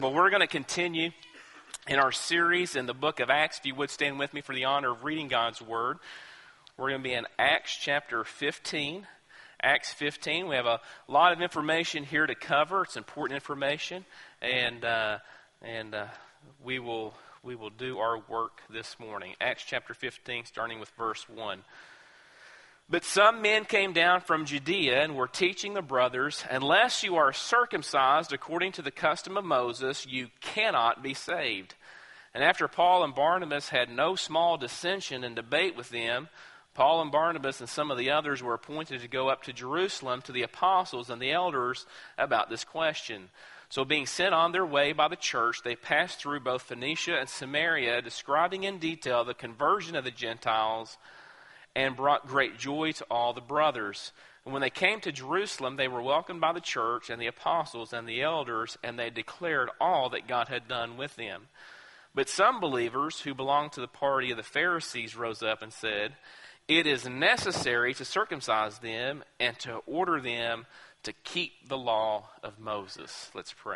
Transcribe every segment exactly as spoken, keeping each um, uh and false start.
Well, we're going to continue in our series in the book of Acts. If you would stand with me for the honor of reading God's Word. We're going to be in Acts chapter fifteen. Acts fifteen. We have a lot of information here to cover. It's important information, and uh, and uh, we will we will do our work this morning. Acts chapter fifteen, starting with verse one. But some men came down from Judea and were teaching the brothers, unless you are circumcised according to the custom of Moses, you cannot be saved. And after Paul and Barnabas had no small dissension and debate with them, Paul and Barnabas and some of the others were appointed to go up to Jerusalem to the apostles and the elders about this question. So being sent on their way by the church, they passed through both Phoenicia and Samaria, describing in detail the conversion of the Gentiles, and brought great joy to all the brothers. And when they came to Jerusalem, they were welcomed by the church and the apostles and the elders, and they declared all that God had done with them. But some believers who belonged to the party of the Pharisees rose up and said, "It is necessary to circumcise them and to order them to keep the law of Moses." Let's pray.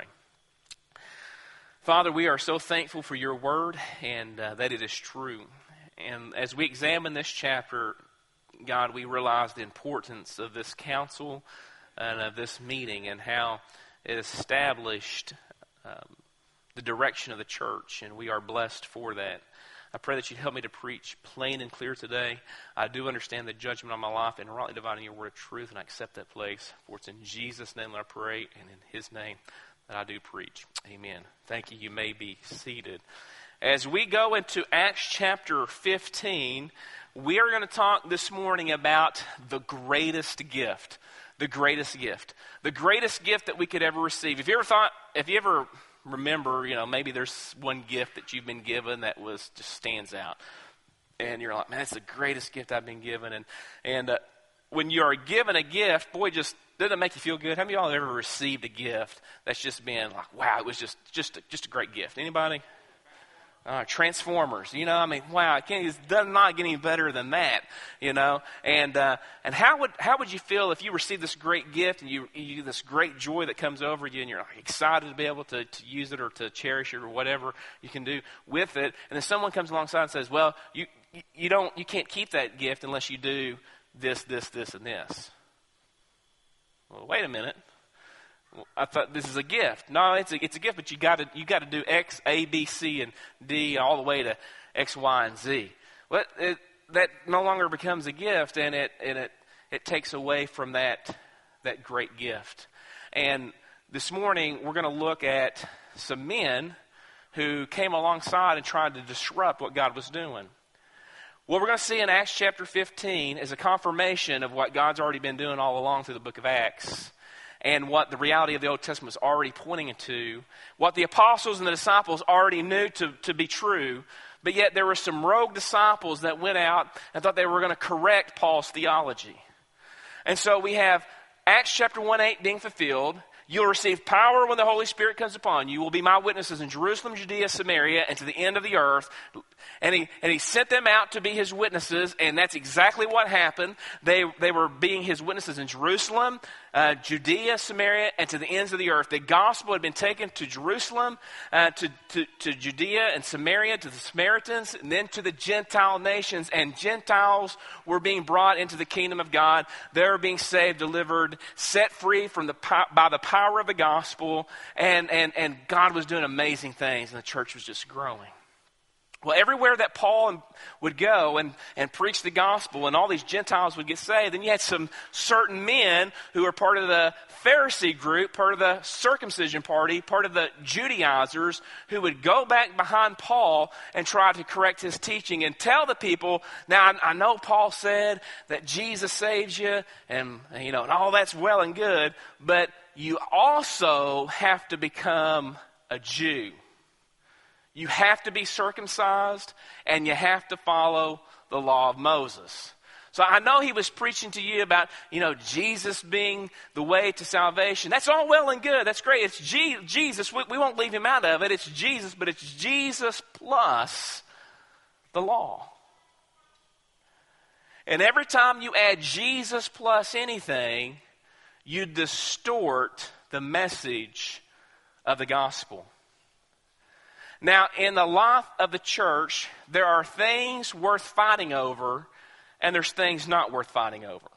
Father, we are so thankful for your word and uh, that it is true. And as we examine this chapter, God, we realize the importance of this council and of this meeting and how it established um, the direction of the church, and we are blessed for that. I pray that you'd help me to preach plain and clear today. I do understand the judgment on my life and rightly dividing your word of truth, and I accept that place. For it's in Jesus' name that I pray, and in his name that I do preach. Amen. Thank you. You may be seated. As we go into Acts chapter fifteen, we are going to talk this morning about the greatest gift. The greatest gift. The greatest gift that we could ever receive. If you ever thought, if you ever remember, you know, maybe there's one gift that you've been given that was just stands out. And you're like, man, that's the greatest gift I've been given. And and uh, when you are given a gift, boy, just doesn't it make you feel good? How many of y'all have ever received a gift that's just been like, wow, it was just, just, a, just a great gift? Anybody? Uh, Transformers, you know, I mean, wow, it, can't, it does not get any better than that, you know. And uh, and how would how would you feel if you received this great gift and you, you this great joy that comes over you and you're like excited to be able to, to use it or to cherish it or whatever you can do with it, and then someone comes alongside and says, well, you you don't you can't keep that gift unless you do this, this, this, and this. Well, wait a minute. I thought this is a gift. No, it's a, it's a gift, but you got to you got to do X, A, B, C, and D all the way to X, Y, and Z. Well, it, that no longer becomes a gift, and it and it it takes away from that that great gift. And this morning we're going to look at some men who came alongside and tried to disrupt what God was doing. What we're going to see in Acts chapter fifteen is a confirmation of what God's already been doing all along through the book of Acts. And what the reality of the Old Testament was already pointing to, what the apostles and the disciples already knew to, to be true, but yet there were some rogue disciples that went out and thought they were going to correct Paul's theology. And so we have Acts chapter one eight being fulfilled. You'll receive power when the Holy Spirit comes upon you. You will be my witnesses in Jerusalem, Judea, Samaria, and to the end of the earth. And he and he sent them out to be his witnesses, and that's exactly what happened. They they were being his witnesses in Jerusalem, uh, Judea, Samaria, and to the ends of the earth. The gospel had been taken to Jerusalem, uh, to, to, to Judea and Samaria, to the Samaritans, and then to the Gentile nations. And Gentiles were being brought into the kingdom of God. They were being saved, delivered, set free from the by the power of the gospel, and, and, and God was doing amazing things, and the church was just growing. Well, everywhere that Paul would go and, and preach the gospel and all these Gentiles would get saved, then you had some certain men who were part of the Pharisee group, part of the circumcision party, part of the Judaizers, who would go back behind Paul and try to correct his teaching and tell the people, now I, I know Paul said that Jesus saves you and, you know, and all that's well and good, but you also have to become a Jew. You have to be circumcised, and you have to follow the law of Moses. So I know he was preaching to you about, you know, Jesus being the way to salvation. That's all well and good. That's great. It's G- Jesus. We, we won't leave him out of it. It's Jesus, but it's Jesus plus the law. And every time you add Jesus plus anything, you distort the message of the gospel. Now, in the life of the church, there are things worth fighting over, and there's things not worth fighting over.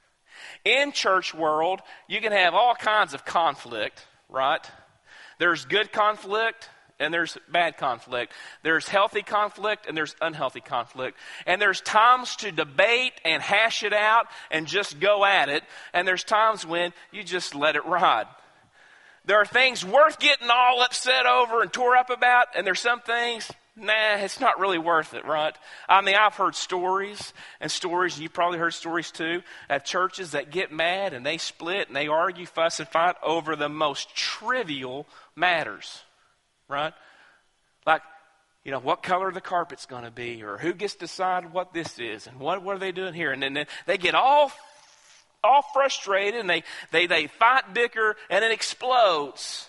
In church world, you can have all kinds of conflict, right? There's good conflict, and there's bad conflict. There's healthy conflict, and there's unhealthy conflict. And there's times to debate and hash it out and just go at it. And there's times when you just let it ride. There are things worth getting all upset over and tore up about, and there's some things, nah, it's not really worth it, right? I mean, I've heard stories and stories, and you've probably heard stories too, at churches that get mad and they split and they argue, fuss, and fight over the most trivial matters, right? Like, you know, what color the carpet's going to be, or who gets to decide what this is, and what, what are they doing here? And then they, they get all all frustrated, and they, they, they fight, bicker, and it explodes.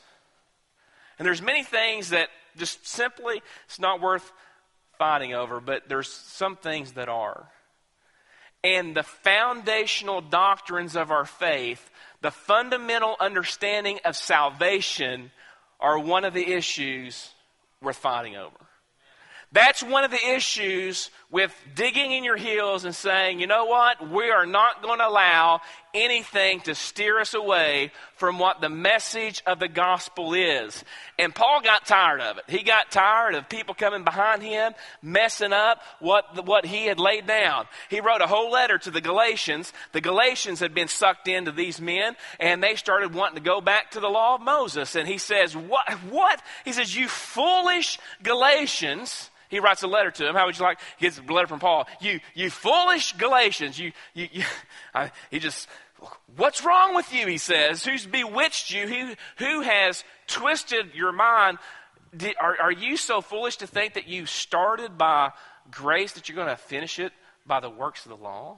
And there's many things that just simply it's not worth fighting over, but there's some things that are. And the foundational doctrines of our faith, the fundamental understanding of salvation, are one of the issues worth fighting over. That's one of the issues with digging in your heels and saying, you know what, we are not going to allow anything to steer us away from what the message of the gospel is. And Paul got tired of it. He got tired of people coming behind him, messing up what, what he had laid down. He wrote a whole letter to the Galatians. The Galatians had been sucked into these men, and they started wanting to go back to the law of Moses. And he says, what? What? He says, you foolish Galatians. He writes a letter to them. How would you like? He gets a letter from Paul. You, you foolish Galatians. You, you, you I, he just, what's wrong with you? He says, who's bewitched you? Who, who has twisted your mind? Did, are, are you so foolish to think that you started by grace that you're going to finish it by the works of the law?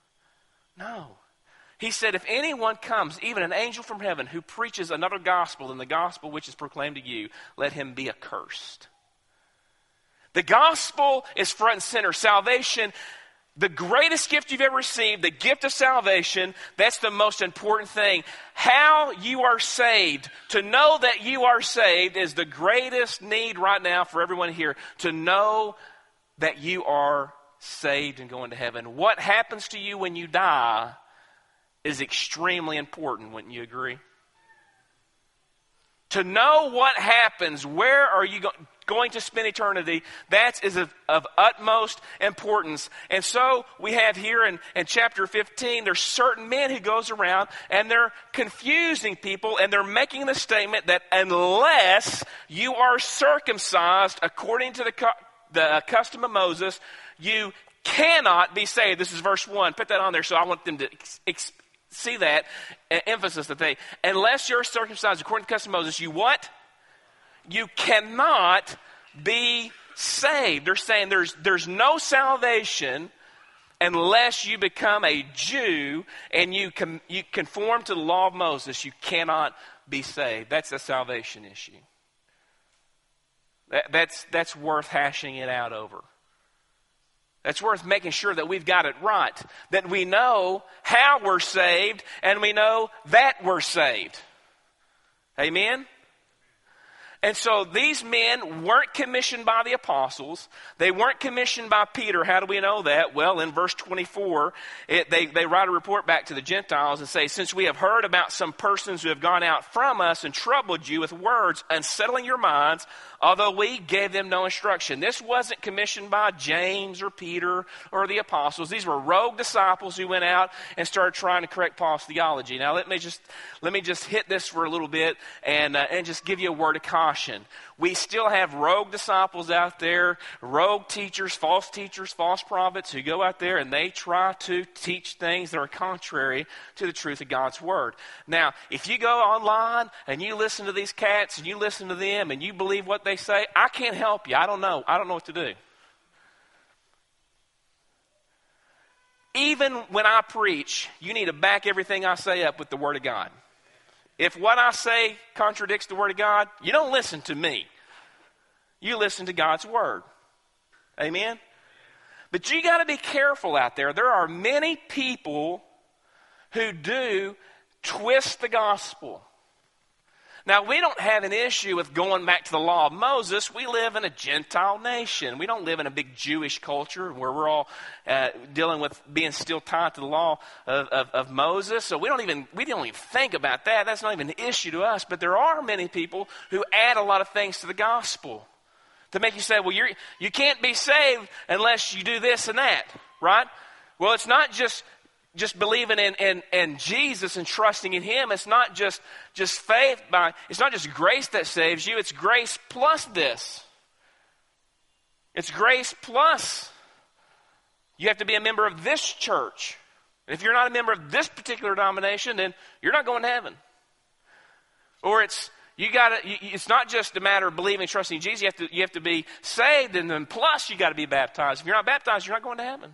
No. He said, if anyone comes, even an angel from heaven, who preaches another gospel than the gospel which is proclaimed to you, let him be accursed. The gospel is front and center. Salvation, the greatest gift you've ever received, the gift of salvation, that's the most important thing. How you are saved, to know that you are saved is the greatest need right now for everyone here. To know that you are saved and going to heaven. What happens to you when you die is extremely important, wouldn't you agree? To know what happens, where are you going? going to spend eternity, that is of, of utmost importance. And so we have here in, in chapter fifteen, there's certain men who goes around and they're confusing people, and they're making the statement that unless you are circumcised according to the, the custom of Moses, you cannot be saved. This is verse one. Put that on there, so I want them to ex- ex- see that uh, emphasis that they, unless you're circumcised according to the custom of Moses, you what? You cannot be saved. They're saying there's, there's no salvation unless you become a Jew and you, com, you conform to the law of Moses. You cannot be saved. That's a salvation issue. That, that's, that's worth hashing it out over. That's worth making sure that we've got it right. That we know how we're saved and we know that we're saved. Amen? And so these men weren't commissioned by the apostles. They weren't commissioned by Peter. How do we know that? Well, in verse twenty-four, it, they, they write a report back to the Gentiles and say, since we have heard about some persons who have gone out from us and troubled you with words, unsettling your minds, although we gave them no instruction. This wasn't commissioned by James or Peter or the apostles. These were rogue disciples who went out and started trying to correct Paul's theology. Now, let me just let me just hit this for a little bit and uh, and just give you a word of caution. We still have rogue disciples out there, rogue teachers, false teachers, false prophets who go out there and they try to teach things that are contrary to the truth of God's word. Now, if you go online and you listen to these cats and you listen to them and you believe what they say, I can't help you. I don't know. I don't know what to do. Even when I preach, you need to back everything I say up with the Word of God. If what I say contradicts the Word of God, you don't listen to me. You listen to God's Word. Amen? But you got to be careful out there. There are many people who do twist the gospel. Now, we don't have an issue with going back to the law of Moses. We live in a Gentile nation. We don't live in a big Jewish culture where we're all uh, dealing with being still tied to the law of, of, of Moses. So we don't even we don't even think about that. That's not even an issue to us. But there are many people who add a lot of things to the gospel to make you say, well, you're, you can't be saved unless you do this and that, right? Well, it's not just... Just believing in, in, in Jesus and trusting in Him. It's not just, just faith by, it's not just grace that saves you. It's grace plus this. It's grace plus you have to be a member of this church. And if you're not a member of this particular denomination, then you're not going to heaven. Or it's you got to. It's not just a matter of believing and trusting in Jesus. You have to you have to be saved, and then plus you got to be baptized. If you're not baptized, you're not going to heaven.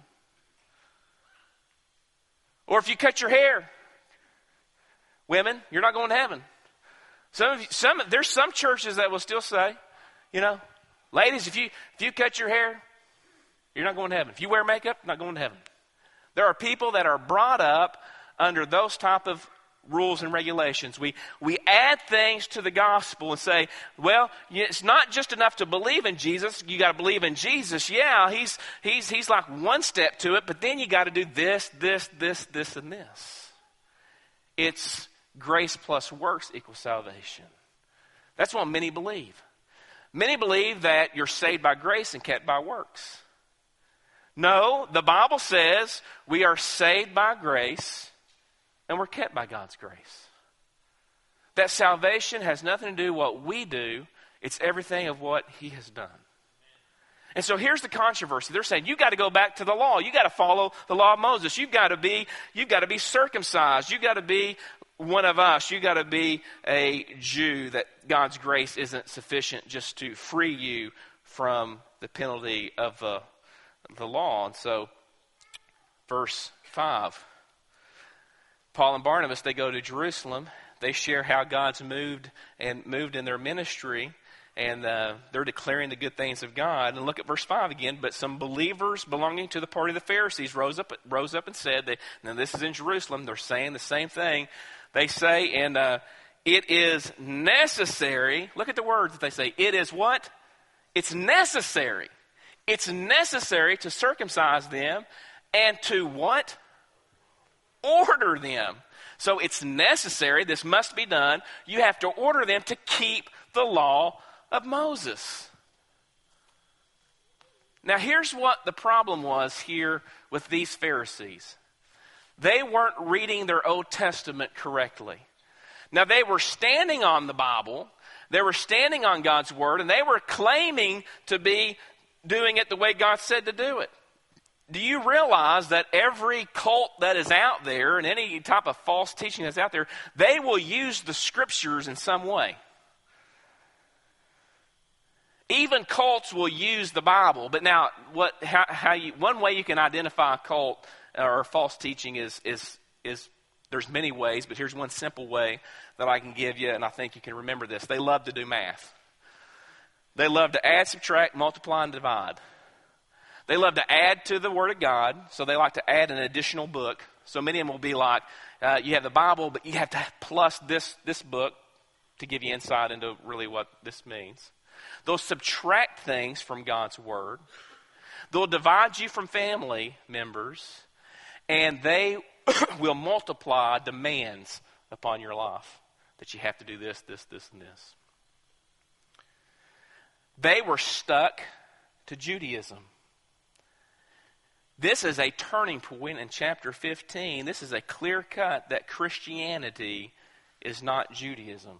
Or if you cut your hair, women, you're not going to heaven. Some of you, some there's some churches that will still say, you know, ladies, if you if you cut your hair, you're not going to heaven. If you wear makeup, you're not going to heaven. There are people that are brought up under those type of rules and regulations. We we add things to the gospel and say, well, it's not just enough to believe in Jesus. You got to believe in Jesus. Yeah, he's he's he's like one step to it, but then you got to do this, this, this, this, and this. It's grace plus works equals salvation. That's what many believe. Many believe that you're saved by grace and kept by works. No, the Bible says we are saved by grace and we're kept by God's grace. That salvation has nothing to do with what we do. It's everything of what He has done. And so here's the controversy. They're saying, you got to go back to the law. You got to follow the law of Moses. You've got to be, you've got to be circumcised. You've got to be one of us. You've got to be a Jew, that God's grace isn't sufficient just to free you from the penalty of the, the law. And so, verse five. Paul and Barnabas, they go to Jerusalem. They share how God's moved and moved in their ministry, and uh, they're declaring the good things of God. And look at verse five again. But some believers belonging to the party of the Pharisees rose up, rose up and said, they, now this is in Jerusalem, they're saying the same thing. They say, and uh, it is necessary. Look at the words that they say. It is what? It's necessary. It's necessary to circumcise them and to what? Order them. So it's necessary. This must be done. You have to order them to keep the law of Moses. Now here's what the problem was here with these Pharisees. They weren't reading their Old Testament correctly. Now they were standing on the Bible. They were standing on God's Word, and they were claiming to be doing it the way God said to do it. Do you realize that every cult that is out there and any type of false teaching that's out there, they will use the Scriptures in some way? Even cults will use the Bible. But now, what? How, how you? One way you can identify a cult or false teaching is is is there's many ways, but here's one simple way that I can give you, and I think you can remember this. They love to do math. They love to add, subtract, multiply, and divide. They love to add to the Word of God, so they like to add an additional book. So many of them will be like, uh, you have the Bible, but you have to plus this, this book to give you insight into really what this means. They'll subtract things from God's Word. They'll divide you from family members, and they will multiply demands upon your life that you have to do this, this, this, and this. They were stuck to Judaism. This is a turning point in chapter fifteen. This is a clear cut that Christianity is not Judaism.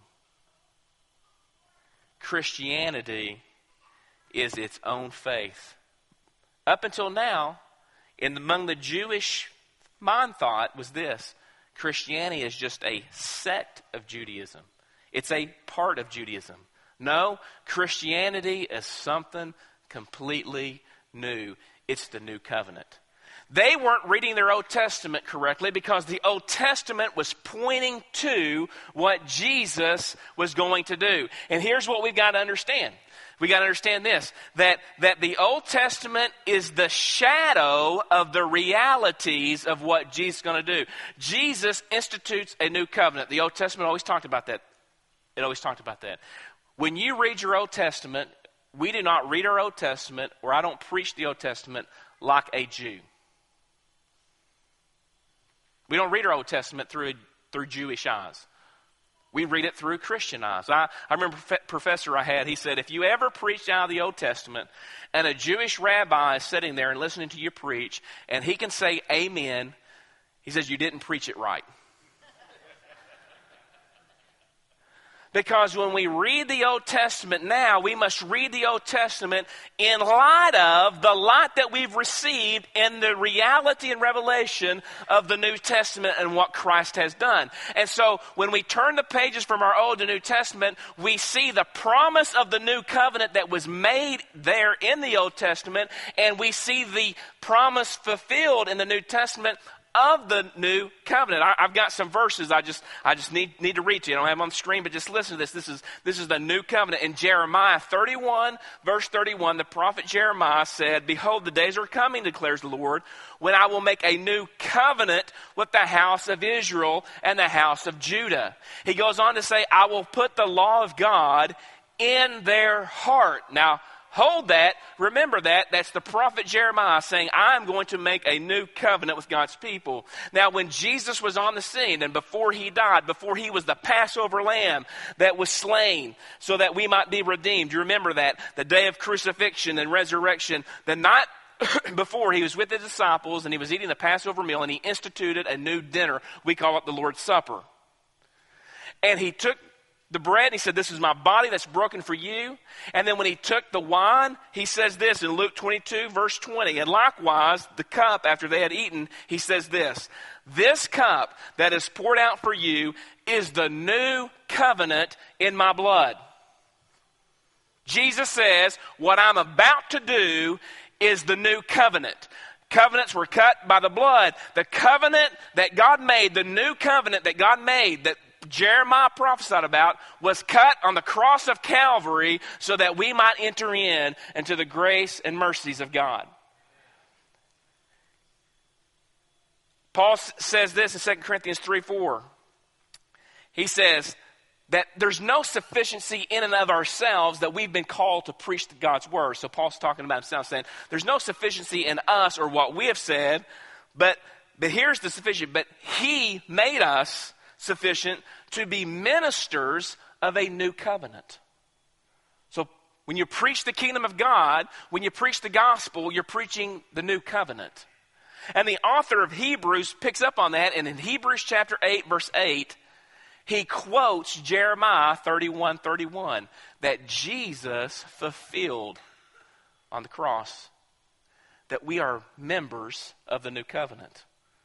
Christianity is its own faith. Up until now, in among the Jewish mind thought was this: Christianity is just a sect of Judaism. It's a part of Judaism. No, Christianity is something completely new. It's the new covenant. They weren't reading their Old Testament correctly because the Old Testament was pointing to what Jesus was going to do. And here's what we've got to understand. We got to understand this, that, that the Old Testament is the shadow of the realities of what Jesus is going to do. Jesus institutes a new covenant. The Old Testament always talked about that. it always talked about that. When you read your Old Testament, we do not read our Old Testament, or I don't preach the Old Testament like a Jew. We don't read our Old Testament through through Jewish eyes. We read it through Christian eyes. I, I remember a professor I had, he said, if you ever preached out of the Old Testament and a Jewish rabbi is sitting there and listening to you preach, and he can say amen, he says, you didn't preach it right. Because when we read the Old Testament now, we must read the Old Testament in light of the light that we've received in the reality and revelation of the New Testament and what Christ has done. And so when we turn the pages from our Old to New Testament, we see the promise of the new covenant that was made there in the Old Testament, and we see the promise fulfilled in the New Testament of the new covenant. I, I've got some verses I just I just need need to read to you. I don't have them on the screen, but just listen to this. This is this is the new covenant. In Jeremiah thirty-one, verse thirty-one, the prophet Jeremiah said, behold, the days are coming, declares the Lord, when I will make a new covenant with the house of Israel and the house of Judah. He goes on to say, I will put the law of God in their heart. Now, hold that. Remember that. That's the prophet Jeremiah saying, I'm going to make a new covenant with God's people. Now, when Jesus was on the scene and before he died, before he was the Passover lamb that was slain so that we might be redeemed. You remember that? The day of crucifixion and resurrection, the night before, he was with the disciples and he was eating the Passover meal, and he instituted a new dinner. We call it the Lord's Supper. And he took the bread, and he said, this is my body that's broken for you. And then when he took the wine, he says this in Luke twenty-two, verse twenty. And likewise, the cup, after they had eaten, he says this, this cup that is poured out for you is the new covenant in my blood. Jesus says, what I'm about to do is the new covenant. Covenants were cut by the blood. The covenant that God made, the new covenant that God made, that Jeremiah prophesied about, was cut on the cross of Calvary so that we might enter in into the grace and mercies of God. Paul says this in Second Corinthians three four. He says that there's no sufficiency in and of ourselves that we've been called to preach God's word. So Paul's talking about himself, saying there's no sufficiency in us or what we have said, but, but here's the sufficient. But he made us sufficient to be ministers of a new covenant. So when you preach the kingdom of God, when you preach the gospel, you're preaching the new covenant. And the author of Hebrews picks up on that, and in Hebrews chapter eight, verse eight, he quotes Jeremiah thirty-one thirty-one, that Jesus fulfilled on the cross, that we are members of the new covenant.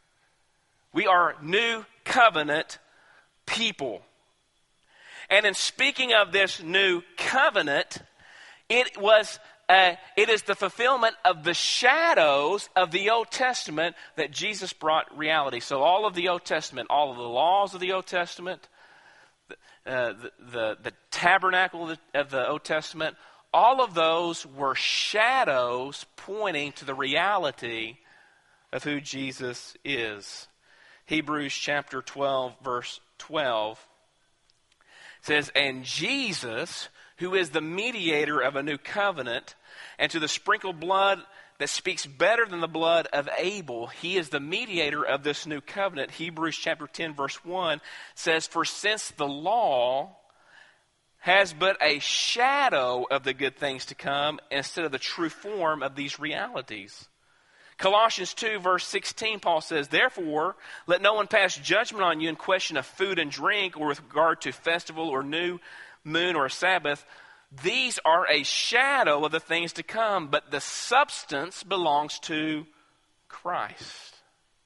We are new covenant people. And in speaking of this new covenant, it was uh, it is the fulfillment of the shadows of the Old Testament that Jesus brought reality. So all of the Old Testament, all of the laws of the Old Testament, uh, the, the the tabernacle of the, of the Old Testament, all of those were shadows pointing to the reality of who Jesus is. Hebrews chapter twelve, verse twelve says, and Jesus, who is the mediator of a new covenant, and to the sprinkled blood that speaks better than the blood of Abel, he is the mediator of this new covenant. Hebrews chapter ten, verse one says, for since the law has but a shadow of the good things to come instead of the true form of these realities. Colossians two, verse sixteen, Paul says, therefore, let no one pass judgment on you in question of food and drink, or with regard to festival or new moon or Sabbath. These are a shadow of the things to come, but the substance belongs to Christ.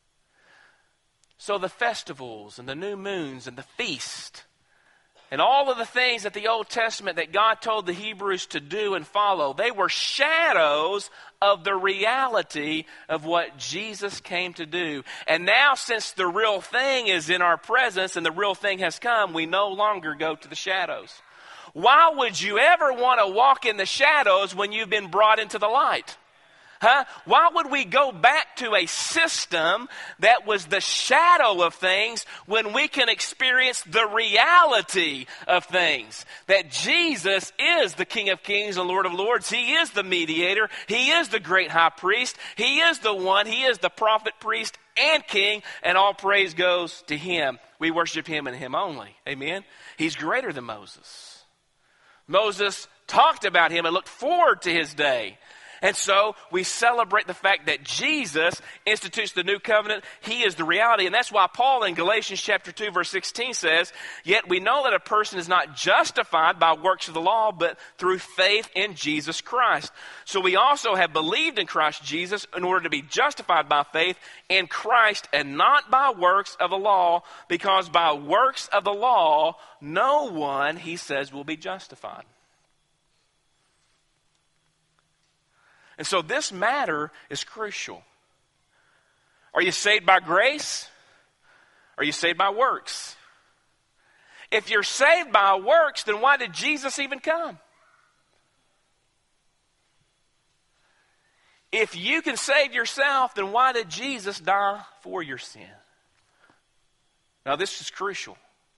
So the festivals and the new moons and the feast and all of the things that the Old Testament that God told the Hebrews to do and follow, they were shadows of the reality of what Jesus came to do. And now, since the real thing is in our presence and the real thing has come, we no longer go to the shadows. Why would you ever want to walk in the shadows when you've been brought into the light? Huh? Why would we go back to a system that was the shadow of things when we can experience the reality of things? That Jesus is the King of Kings and Lord of Lords. He is the mediator. He is the great high priest. He is the one. He is the prophet, priest, and king, and all praise goes to him. We worship him and him only. Amen? He's greater than Moses. Moses talked about him and looked forward to his day. And so we celebrate the fact that Jesus institutes the new covenant. He is the reality. And that's why Paul in Galatians chapter two verse sixteen says, yet we know that a person is not justified by works of the law, but through faith in Jesus Christ. So we also have believed in Christ Jesus in order to be justified by faith in Christ and not by works of the law, because by works of the law, no one, he says, will be justified. And so this matter is crucial. Are you saved by grace? Are you saved by works? If you're saved by works, then why did Jesus even come? If you can save yourself, then why did Jesus die for your sin? Now this is crucial.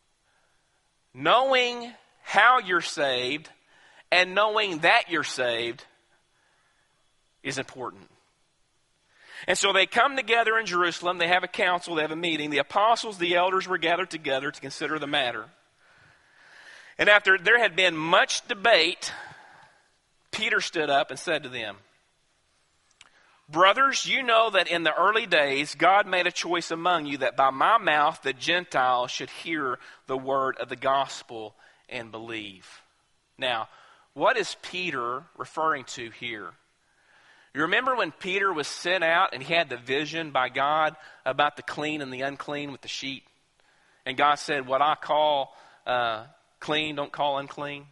Knowing how you're saved and knowing that you're saved is important. And so they come together in Jerusalem. They have a council. They have a meeting. The apostles, the elders were gathered together to consider the matter. And after there had been much debate, Peter stood up and said to them, brothers, you know that in the early days God made a choice among you that by my mouth the Gentiles should hear the word of the gospel and believe. Now, what is Peter referring to here? You remember when Peter was sent out and he had the vision by God about the clean and the unclean with the sheep? And God said, what I call uh, clean, don't call unclean.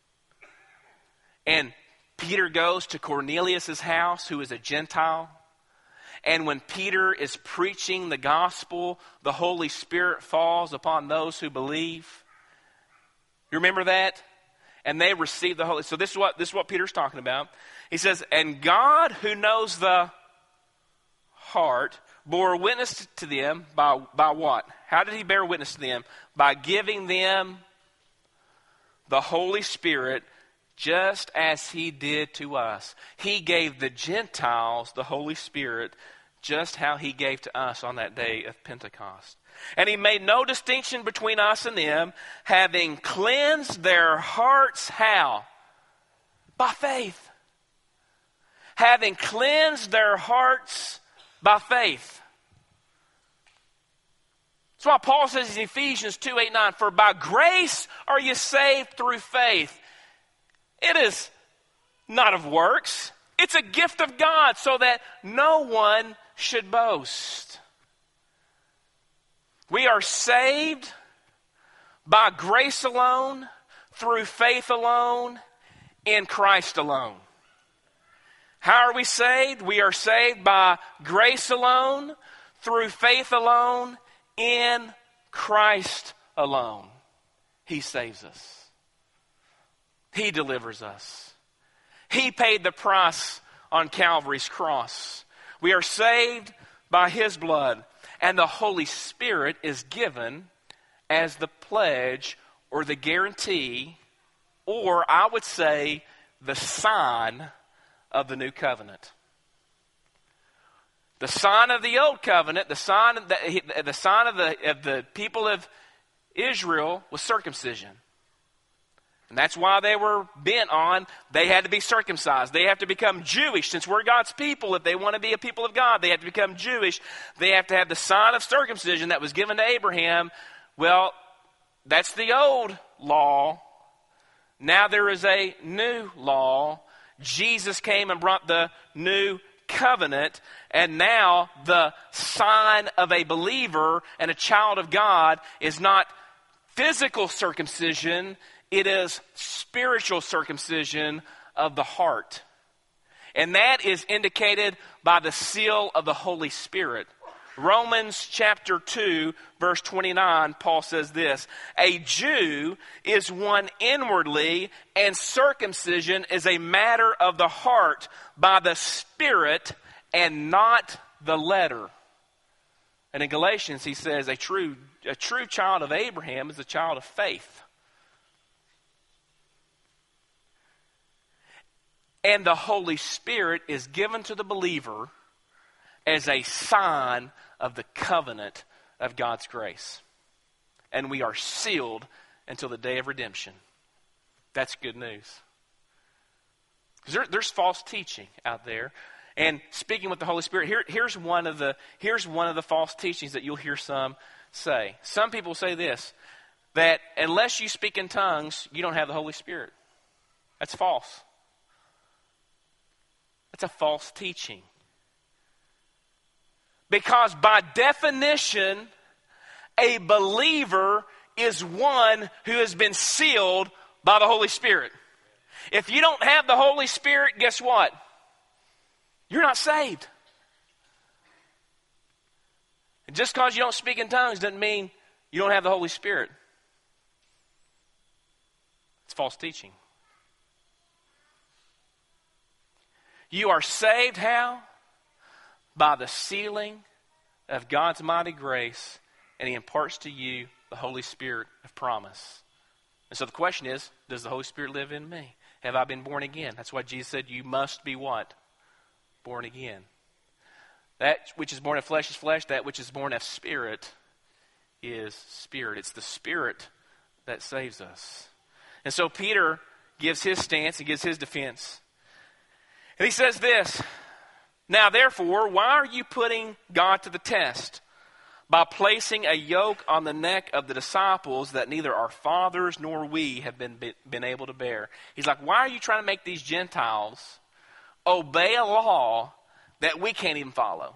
And Peter goes to Cornelius' house, who is a Gentile. And when Peter is preaching the gospel, the Holy Spirit falls upon those who believe. You remember that? And they receive the Holy. So this is what this is what Peter's talking about. He says, and God, who knows the heart, bore witness to them by, by what? How did he bear witness to them? By giving them the Holy Spirit, just as he did to us. He gave the Gentiles the Holy Spirit, just how he gave to us on that day of Pentecost. And he made no distinction between us and them, having cleansed their hearts, how? By faith. Having cleansed their hearts by faith. That's why Paul says in Ephesians two, eight, nine, for by grace are you saved through faith. It is not of works. It's a gift of God so that no one should boast. We are saved by grace alone, through faith alone, in Christ alone. How are we saved? We are saved by grace alone, through faith alone, in Christ alone. He saves us. He delivers us. He paid the price on Calvary's cross. We are saved by his blood. And the Holy Spirit is given as the pledge or the guarantee, or I would say the sign of the new covenant. The sign of the old covenant, the sign of the, the sign of the, of the people of Israel was circumcision. And that's why they were bent on, they had to be circumcised. They have to become Jewish. Since we're God's people, if they want to be a people of God, they have to become Jewish. They have to have the sign of circumcision that was given to Abraham. Well, that's the old law. Now there is a new law. Jesus came and brought the new covenant. And now the sign of a believer and a child of God is not physical circumcision. It is spiritual circumcision of the heart. And that is indicated by the seal of the Holy Spirit. Romans chapter two, verse twenty-nine, Paul says this, a Jew is one inwardly, and circumcision is a matter of the heart by the Spirit and not the letter. And in Galatians he says a true, a true child of Abraham is a child of faith. And the Holy Spirit is given to the believer as a sign of the covenant of God's grace. And we are sealed until the day of redemption. That's good news. Because there, there's false teaching out there. And speaking with the Holy Spirit, here, here's one of the here's one of the false teachings that you'll hear some say. Some people say this, that unless you speak in tongues, you don't have the Holy Spirit. That's false. That's a false teaching. Because by definition, a believer is one who has been sealed by the Holy Spirit. If you don't have the Holy Spirit, guess what? You're not saved. And just because you don't speak in tongues doesn't mean you don't have the Holy Spirit. It's false teaching. You are saved how? By the sealing of God's mighty grace, and He imparts to you the Holy Spirit of promise. And so the question is, does the Holy Spirit live in me? Have I been born again? That's why Jesus said, you must be what? Born again. That which is born of flesh is flesh. That which is born of spirit is spirit. It's the Spirit that saves us. And so Peter gives his stance and gives his defense. And he says this, now therefore, why are you putting God to the test? By placing a yoke on the neck of the disciples that neither our fathers nor we have been, been able to bear. He's like, why are you trying to make these Gentiles obey a law that we can't even follow?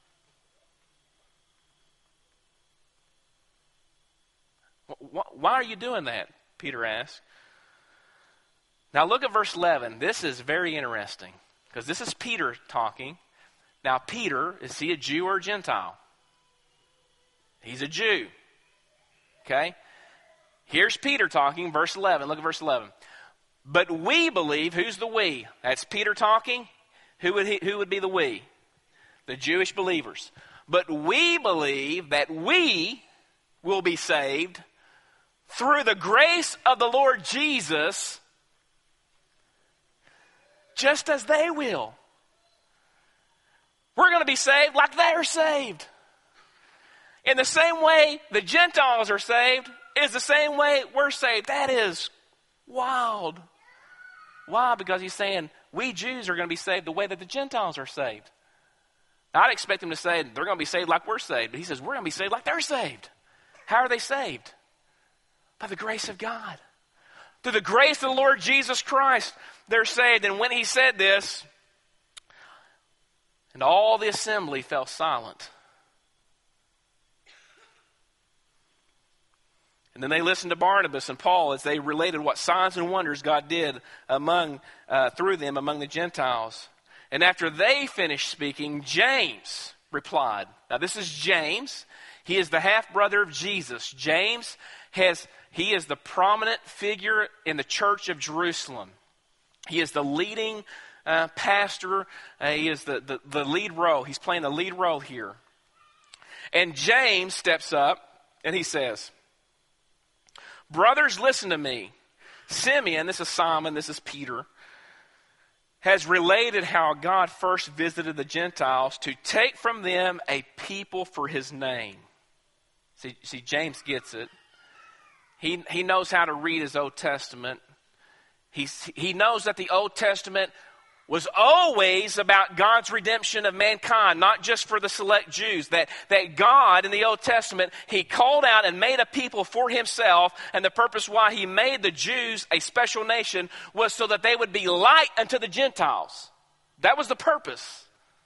Why are you doing that? Peter asked. Now look at verse eleven. This is very interesting because this is Peter talking. Now Peter, is he a Jew or a Gentile? He's a Jew. Okay? Here's Peter talking, verse eleven. Look at verse eleven. But we believe, who's the we? That's Peter talking. Who would he, who would be the we? The Jewish believers. But we believe that we will be saved through the grace of the Lord Jesus, just as they will. We're going to be saved like they're saved. In the same way the Gentiles are saved is the same way we're saved. That is wild. Why? Because he's saying we Jews are going to be saved the way that the Gentiles are saved. Now, I'd expect him to say they're going to be saved like we're saved. But he says we're going to be saved like they're saved. How are they saved? By the grace of God. Through the grace of the Lord Jesus Christ, they're saved. And when he said this, and all the assembly fell silent. And then they listened to Barnabas and Paul as they related what signs and wonders God did among uh, through them among the Gentiles. And after they finished speaking, James replied. Now this is James. He is the half-brother of Jesus. James has he is the prominent figure in the church of Jerusalem. He is the leading uh, pastor. Uh, he is the, the, the lead role. He's playing the lead role here. And James steps up and he says, brothers, listen to me. Simeon, this is Simon, this is Peter, has related how God first visited the Gentiles to take from them a people for his name. See, see James gets it. He, he knows how to read his Old Testament. He's, he knows that the Old Testament was always about God's redemption of mankind, not just for the select Jews. That, that God in the Old Testament, he called out and made a people for himself, and the purpose why he made the Jews a special nation was so that they would be light unto the Gentiles. That was the purpose.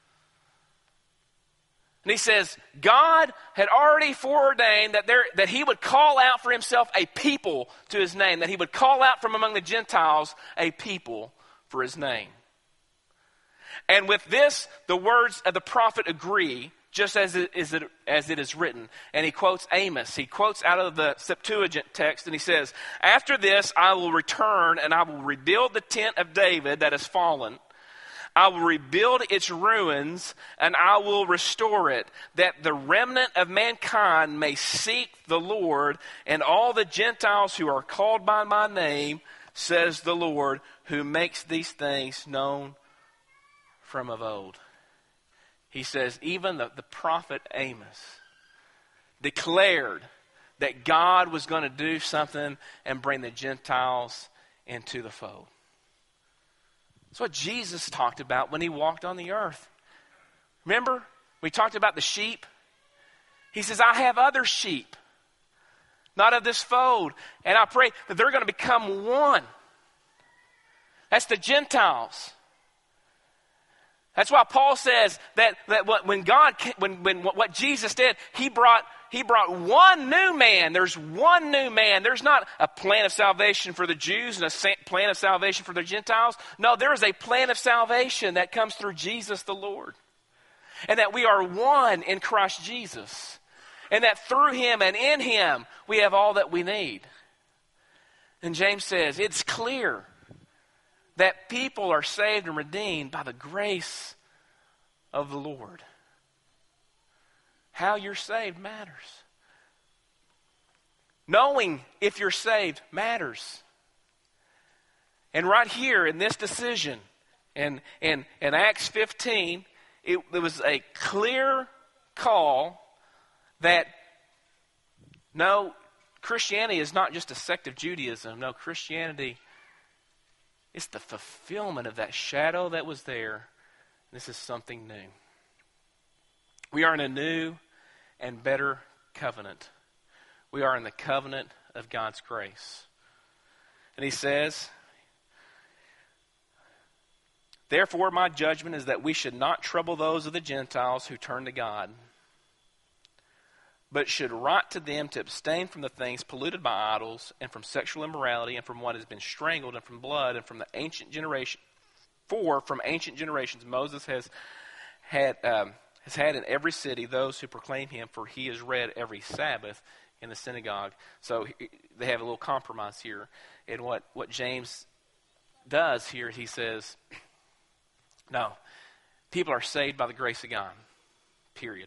And he says, God had already foreordained that, there, that he would call out for himself a people to his name, that he would call out from among the Gentiles a people for his name. And with this, the words of the prophet agree, just as it, is it, as it is written. And he quotes Amos. He quotes out of the Septuagint text, and he says, after this I will return, and I will rebuild the tent of David that has fallen. I will rebuild its ruins, and I will restore it, that the remnant of mankind may seek the Lord, and all the Gentiles who are called by my name, says the Lord, who makes these things known from of old. He says, even the, the prophet Amos declared that God was going to do something and bring the Gentiles into the fold. That's what Jesus talked about when he walked on the earth. Remember, we talked about the sheep. He says, I have other sheep, not of this fold. And I pray that they're going to become one. That's the Gentiles. That's why Paul says that, that when God, when, when what Jesus did, he brought He brought one new man. There's one new man. There's not a plan of salvation for the Jews and a plan of salvation for the Gentiles. No, there is a plan of salvation that comes through Jesus the Lord. And that we are one in Christ Jesus. And that through him and in him, we have all that we need. And James says, it's clear that people are saved and redeemed by the grace of the Lord. How you're saved matters. Knowing if you're saved matters. And right here in this decision, in, in, in Acts fifteen, it, it was a clear call that no, Christianity is not just a sect of Judaism. No, Christianity is the fulfillment of that shadow that was there. This is something new. We are in a new and better covenant. We are in the covenant of God's grace. And he says, therefore my judgment is that we should not trouble those of the Gentiles who turn to God, but should write to them to abstain from the things polluted by idols, and from sexual immorality, and from what has been strangled, and from blood, and from the ancient generation. For from ancient generations Moses has had um, has had in every city those who proclaim him, for he is read every Sabbath in the synagogue. So they have a little compromise here. And what, what James does here, he says, no, people are saved by the grace of God, period.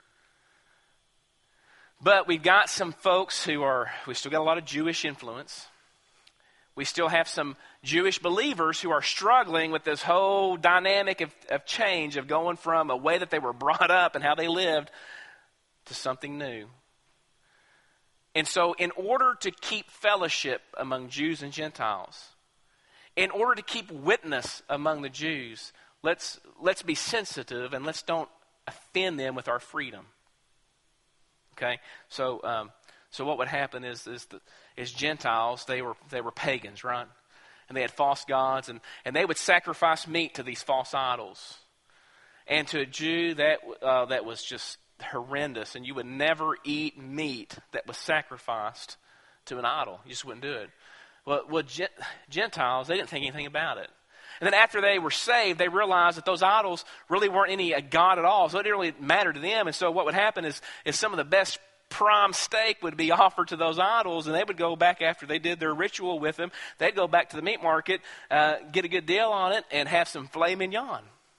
But we've got some folks who are, we still got a lot of Jewish influence. We still have some Jewish believers who are struggling with this whole dynamic of, of change, of going from a way that they were brought up and how they lived to something new. And so in order to keep fellowship among Jews and Gentiles, in order to keep witness among the Jews, let's, let's be sensitive and let's don't offend them with our freedom. Okay? So um, so what would happen is is, the, is Gentiles, they were they were pagans, right? And they had false gods, and, and they would sacrifice meat to these false idols. And to a Jew, that uh, that was just horrendous, and you would never eat meat that was sacrificed to an idol. You just wouldn't do it. Well, well Gentiles, they didn't think anything about it. And then after they were saved, they realized that those idols really weren't any a god at all, so it didn't really matter to them. And so what would happen is, is some of the best prime steak would be offered to those idols, and they would go back after they did their ritual with them. They'd go back to the meat market, uh, get a good deal on it, and have some filet mignon.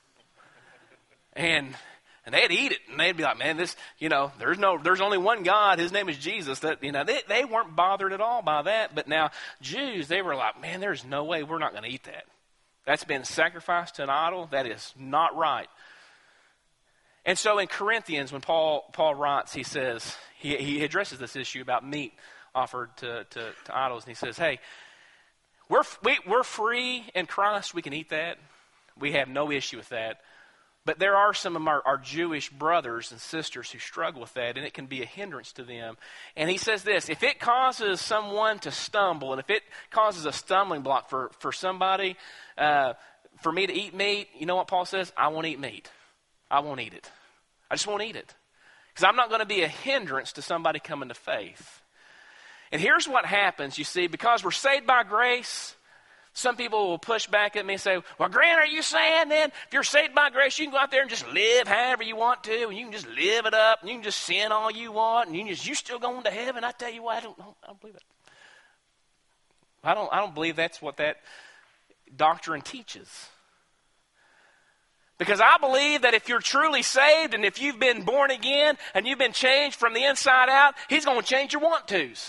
And and they'd eat it, and they'd be like, man, this, you know, there's no, there's only one God. His name is Jesus. That, you know, they, they weren't bothered at all by that. But now Jews, they were like, man, there's no way we're not going to eat that. That's been sacrificed to an idol. That is not right. And so in Corinthians, when Paul Paul writes, he says, he, he addresses this issue about meat offered to, to, to idols. And he says, hey, we're, we, we're free in Christ. We can eat that. We have no issue with that. But there are some of our, our Jewish brothers and sisters who struggle with that, and it can be a hindrance to them. And he says this, if it causes someone to stumble, and if it causes a stumbling block for, for somebody, uh, for me to eat meat, you know what Paul says? I won't eat meat. I won't eat it. I just won't eat it. Because I'm not going to be a hindrance to somebody coming to faith. And here's what happens, you see, because we're saved by grace, Some people will push back at me and say, well, Grant, are you saying then if you're saved by grace, you can go out there and just live however you want to, and you can just live it up, and you can just sin all you want, and you just, you still going to heaven? I tell you what, I don't, I don't believe it. I don't, I don't believe that's what that doctrine teaches. Because I believe that if you're truly saved and if you've been born again and you've been changed from the inside out, he's going to change your want-tos.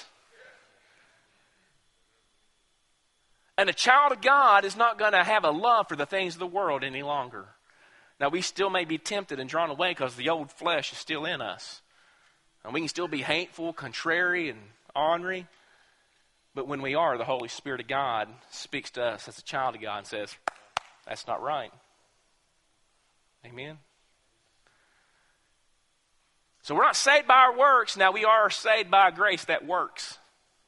And a child of God is not going to have a love for the things of the world any longer. Now, we still may be tempted and drawn away because the old flesh is still in us. And we can still be hateful, contrary, and ornery. But when we are, the Holy Spirit of God speaks to us as a child of God and says, that's not right. Amen? So we're not saved by our works. Now, we are saved by a grace that works.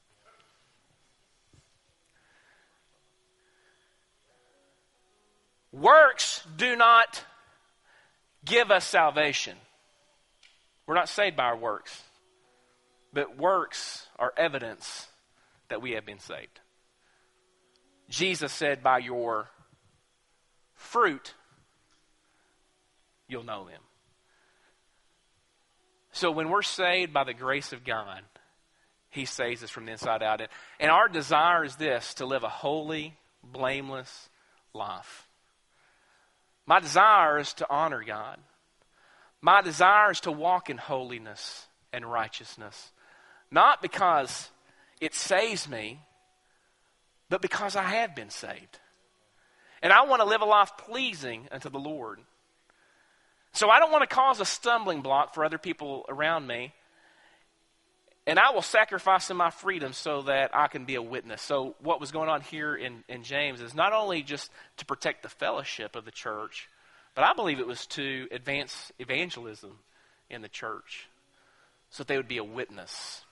Works do not give us salvation. We're not saved by our works. But works are evidence that we have been saved. Jesus said, by your fruit, you'll know them. So when we're saved by the grace of God, he saves us from the inside out. And our desire is this, to live a holy, blameless life. My desire is to honor God. My desire is to walk in holiness and righteousness. Not because it saves me, but because I have been saved. And I want to live a life pleasing unto the Lord. So I don't want to cause a stumbling block for other people around me. And I will sacrifice in my freedom so that I can be a witness. So what was going on here in, in James is not only just to protect the fellowship of the church, but I believe it was to advance evangelism in the church so that they would be a witness.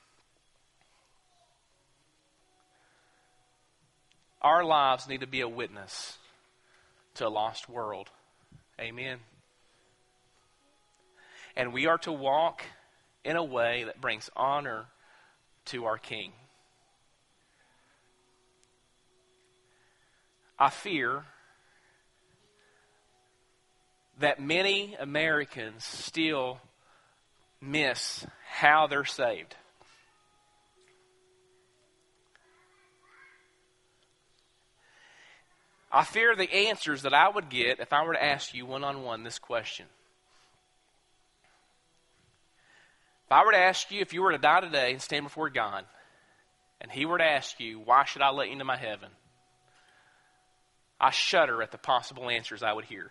Our lives need to be a witness to a lost world. Amen. And we are to walk in a way that brings honor to our King. I fear that many Americans still miss how they're saved. I fear the answers that I would get if I were to ask you one-on-one this question. If I were to ask you, if you were to die today and stand before God, and he were to ask you, why should I let you into my heaven? I shudder at the possible answers I would hear.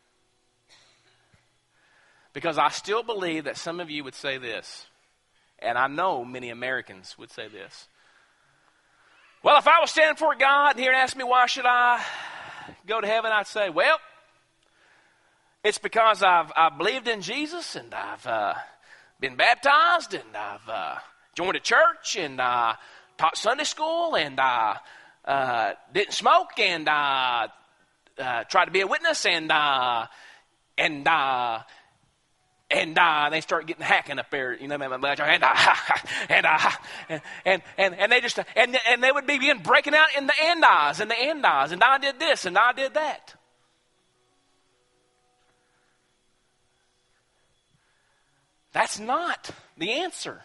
Because I still believe that some of you would say this, and I know many Americans would say this. Well, if I was standing before God and he would ask me, why should I go to heaven? I'd say, well, it's because I've, I've believed in Jesus and I've... Uh, been baptized, and I've uh, joined a church, and I uh, taught Sunday school, and I uh, uh, didn't smoke, and I uh, tried to be a witness, and uh, and uh, and uh, they start getting hacking up there, you know, and uh, and uh, and and and they just and and they would begin breaking out in the and I's and the and I's, and I did this, and I did that. That's not the answer.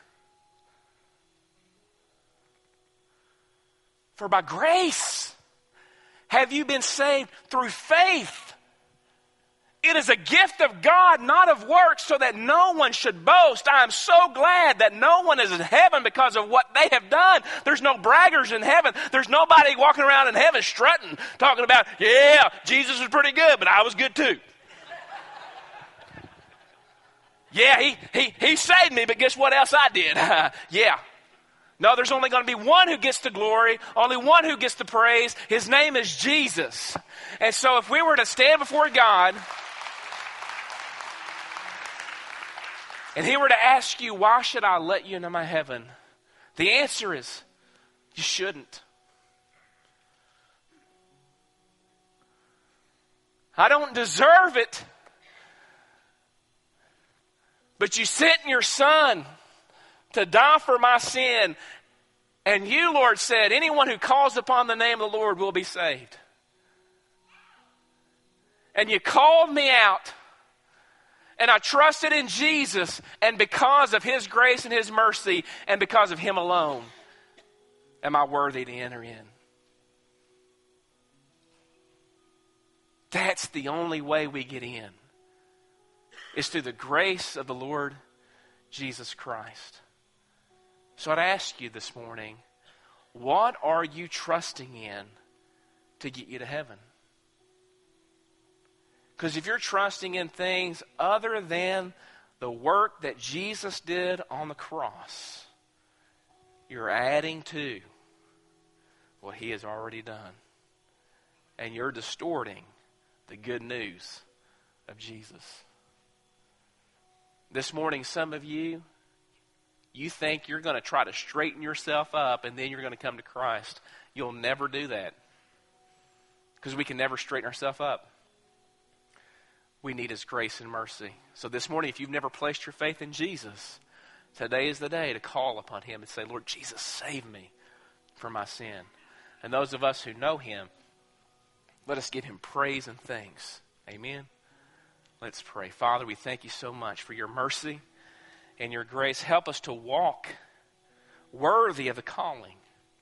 For by grace have you been saved through faith. It is a gift of God, not of works, so that no one should boast. I am so glad that no one is in heaven because of what they have done. There's no braggers in heaven. There's nobody walking around in heaven strutting, talking about, yeah, Jesus was pretty good, but I was good too. Yeah, he, he, he saved me, but guess what else I did? Yeah. No, there's only going to be one who gets the glory, only one who gets the praise. His name is Jesus. And so if we were to stand before God and he were to ask you, why should I let you into my heaven? The answer is, you shouldn't. I don't deserve it. But you sent your son to die for my sin And you, Lord, said, anyone who calls upon the name of the Lord will be saved. And you called me out. And I trusted in Jesus. And because of His grace and His mercy, and because of Him alone, am I worthy to enter in. That's the only way we get in. Is through the grace of the Lord Jesus Christ. So I'd ask you this morning, what are you trusting in to get you to heaven? Because if you're trusting in things other than the work that Jesus did on the cross, you're adding to what He has already done. And you're distorting the good news of Jesus. This morning, some of you, you think you're going to try to straighten yourself up and then you're going to come to Christ. You'll never do that. Because we can never straighten ourselves up. We need His grace and mercy. So this morning, if you've never placed your faith in Jesus, today is the day to call upon Him and say, Lord Jesus, save me from my sin. And those of us who know Him, let us give Him praise and thanks. Amen. Let's pray. Father, we thank You so much for Your mercy and Your grace. Help us to walk worthy of the calling.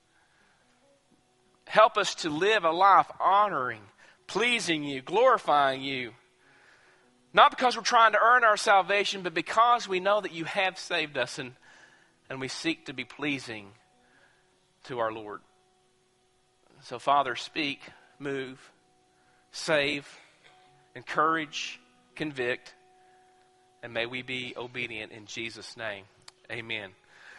Help us to live a life honoring, pleasing You, glorifying You. Not because we're trying to earn our salvation, but because we know that You have saved us and, and we seek to be pleasing to our Lord. So Father, speak, move, save, encourage, convict, and may we be obedient in Jesus' name. Amen.